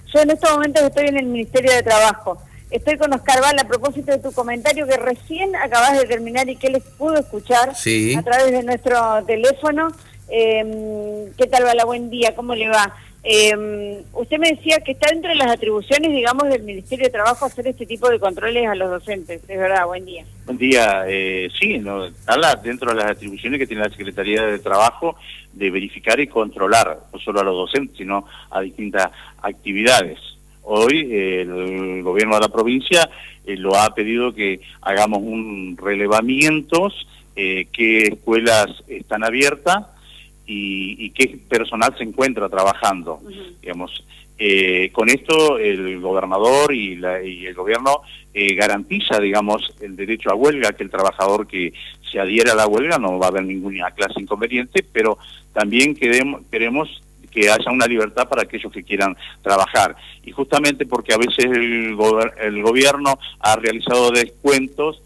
Yo en estos momentos estoy en el Ministerio de Trabajo. Estoy con Oscar Val a propósito de tu comentario que recién acabas de terminar y que les pudo escuchar a través de nuestro teléfono. ¿Qué tal, Vala? Buen día, ¿cómo le va? Usted me decía que está dentro de las atribuciones, digamos, del Ministerio de Trabajo hacer este tipo de controles a los docentes. Es verdad, buen día. Buen día. Sí, ¿no? Está dentro de las atribuciones que tiene la Secretaría de Trabajo de verificar y controlar, no solo a los docentes, sino a distintas actividades. Hoy el gobierno de la provincia lo ha pedido que hagamos un relevamiento, qué escuelas están abiertas y qué personal se encuentra trabajando. Digamos, con esto el gobernador y el gobierno garantiza, digamos, el derecho a huelga, que el trabajador que se adhiere a la huelga no va a haber ninguna clase inconveniente, pero también queremos que haya una libertad para aquellos que quieran trabajar. Y justamente porque a veces el gobierno ha realizado descuentos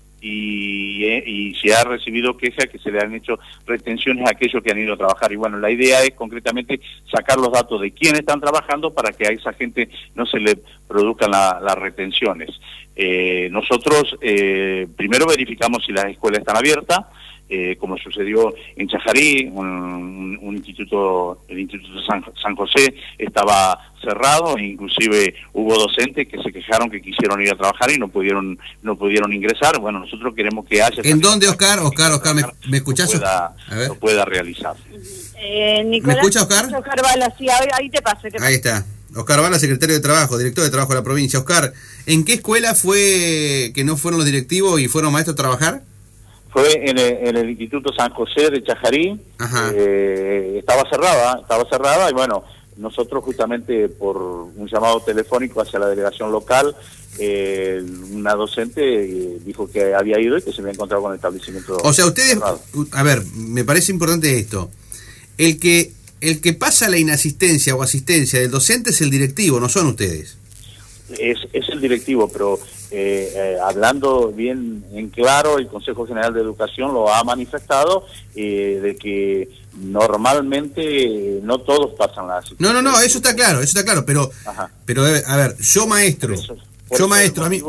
y se ha recibido quejas que se le han hecho retenciones a aquellos que han ido a trabajar. Y bueno, la idea es concretamente sacar los datos de quiénes están trabajando para que a esa gente no se le produzcan las retenciones. Nosotros primero verificamos si las escuelas están abiertas, como sucedió en Chajarí, el Instituto San José estaba cerrado, e inclusive hubo docentes que se quejaron que quisieron ir a trabajar y no pudieron ingresar. Bueno, nosotros queremos que haya... ¿En dónde, Oscar? Oscar, ¿me escuchás? Lo pueda realizar. Nicolás, ¿me escucha, Oscar? Oscar Vala, sí, ahí te paso. Ahí está. Oscar Vala, secretario de Trabajo, director de Trabajo de la provincia. Oscar, ¿en qué escuela fue que no fueron los directivos y fueron maestros a trabajar? Fue en el Instituto San José de Chajarí. Estaba cerrada y bueno, nosotros justamente por un llamado telefónico hacia la delegación local, una docente dijo que había ido y que se había encontrado con el establecimiento. O sea, ustedes, cerrado. A ver, me parece importante esto. El que pasa la inasistencia o asistencia del docente es el directivo, no son ustedes. Es el directivo, pero hablando bien en claro, el Consejo General de Educación lo ha manifestado, de que normalmente no todos pasan la asistencia. No, eso está claro, pero a ver, yo maestro, a mí...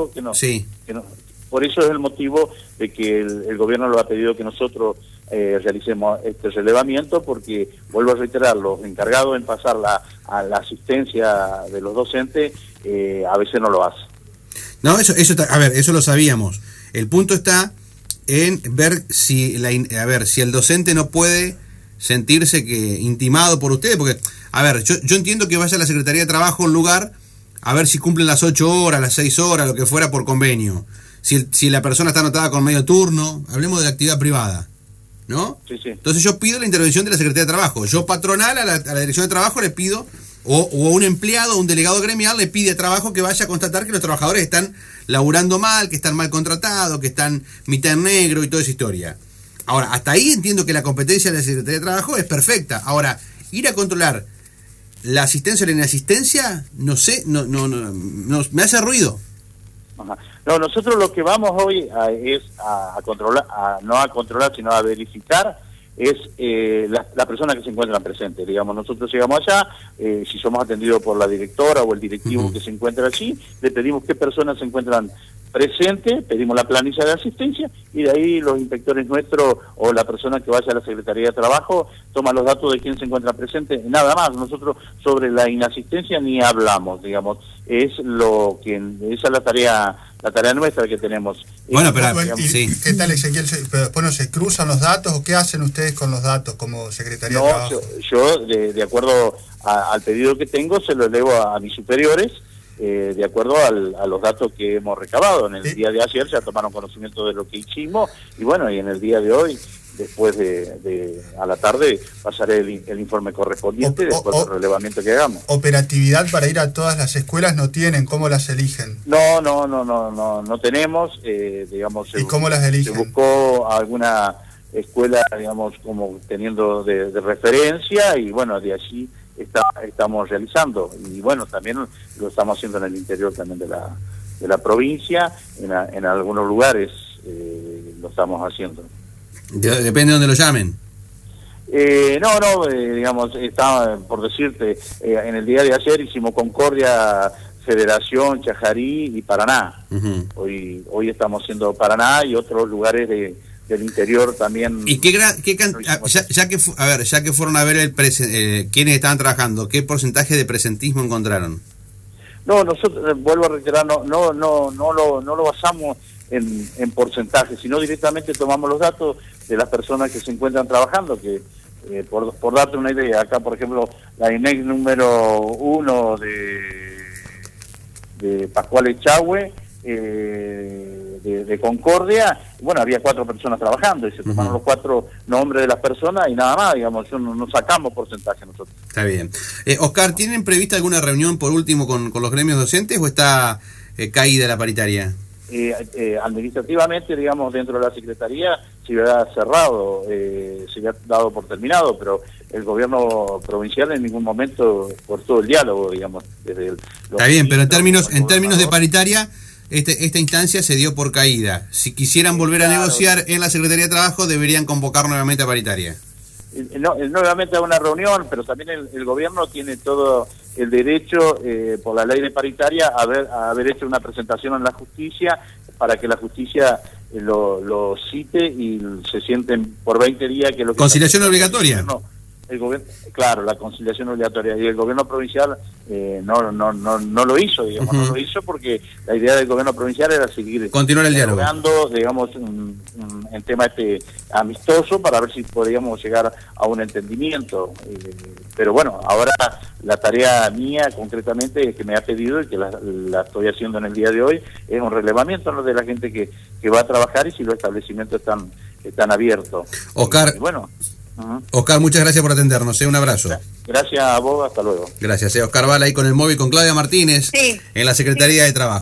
Por eso es el motivo de que el gobierno lo ha pedido que nosotros realicemos este relevamiento, porque, vuelvo a reiterar, los encargados en pasar a la asistencia de los docentes a veces no lo hacen. No, eso lo sabíamos. El punto está en ver si el docente no puede sentirse intimado por ustedes, porque, a ver, yo entiendo que vaya a la Secretaría de Trabajo a un lugar a ver si cumplen las 8 horas, las 6 horas, lo que fuera por convenio. Si la persona está anotada con medio turno, hablemos de la actividad privada, ¿no? Sí. Entonces yo pido la intervención de la Secretaría de Trabajo. Yo patronal a la Dirección de Trabajo le pido, o un empleado, un delegado gremial le pide a Trabajo que vaya a constatar que los trabajadores están laburando mal, que están mal contratados, que están mitad en negro y toda esa historia. Ahora, hasta ahí entiendo que la competencia de la Secretaría de Trabajo es perfecta. Ahora, ir a controlar la asistencia o la inasistencia, no sé, no me hace ruido. Ajá. No, nosotros lo que vamos hoy es a controlar, no a controlar, sino a verificar es la persona que se encuentra presente. Digamos, nosotros llegamos allá, si somos atendidos por la directora o el directivo que se encuentra allí, le pedimos qué personas se encuentran presentes, pedimos la planilla de asistencia y de ahí los inspectores nuestros o la persona que vaya a la Secretaría de Trabajo toma los datos de quién se encuentra presente, nada más. Nosotros sobre la inasistencia ni hablamos, digamos, esa es la tarea nuestra que tenemos. Bueno, ¿Qué tal, Ezequiel? Bueno, ¿se cruzan los datos o qué hacen ustedes con los datos como Secretaría de Trabajo? Yo de acuerdo al pedido que tengo, se lo elevo a mis superiores, de acuerdo a los datos que hemos recabado. En el día de ayer ya tomaron conocimiento de lo que hicimos y bueno, y en el día de hoy, después a la tarde, pasaré el informe correspondiente después del relevamiento que hagamos. ¿Operatividad para ir a todas las escuelas no tienen? ¿Cómo las eligen? No tenemos, digamos... ¿Y cómo las eligen? Se buscó alguna escuela, digamos, como teniendo de referencia y bueno, de allí estamos realizando. Y bueno, también lo estamos haciendo en el interior también de la provincia, en algunos lugares lo estamos haciendo. Depende de dónde lo llamen. Digamos, está, por decirte, en el día de ayer hicimos Concordia, Federación, Chajarí y Paraná. Hoy estamos haciendo Paraná y otros lugares del interior también. ¿Y ya que fueron a ver quienes estaban trabajando, qué porcentaje de presentismo encontraron? No, nosotros, vuelvo a reiterar, no lo basamos en porcentaje, sino directamente tomamos los datos de las personas que se encuentran trabajando, que por darte una idea, acá por ejemplo la INEC número 1 de Pascual Echagüe, de Concordia, bueno, había 4 personas trabajando y se tomaron los 4 nombres de las personas y nada más, digamos, no sacamos porcentaje nosotros. Está bien. Oscar, ¿tienen prevista alguna reunión por último con los gremios docentes o está caída la paritaria? Administrativamente, digamos, dentro de la Secretaría se había cerrado, se había dado por terminado, pero el gobierno provincial en ningún momento cortó el diálogo, digamos. Está bien, pero en términos de paritaria, esta instancia se dio por caída. Si quisieran volver a negociar en la Secretaría de Trabajo, deberían convocar nuevamente a paritaria. Nuevamente a una reunión, pero también el gobierno tiene todo el derecho, por la ley de paritaria, a haber hecho una presentación en la justicia para que la justicia lo cite y se sienten por 20 días que lo que... ¿Conciliación obligatoria? El gobierno, claro, la conciliación obligatoria, y el gobierno provincial no lo hizo, digamos, no lo hizo porque la idea del gobierno provincial era seguir continuar el diálogo, digamos, en tema amistoso para ver si podíamos llegar a un entendimiento, pero bueno, ahora la tarea mía concretamente que me ha pedido y que la estoy haciendo en el día de hoy es un relevamiento, ¿no?, de la gente que va a trabajar y si los establecimientos están abiertos. Oscar, bueno. Oscar, muchas gracias por atendernos, un abrazo. Gracias a vos, hasta luego. Gracias, Oscar Bala ahí con el móvil con Claudia Martínez, en la Secretaría de Trabajo.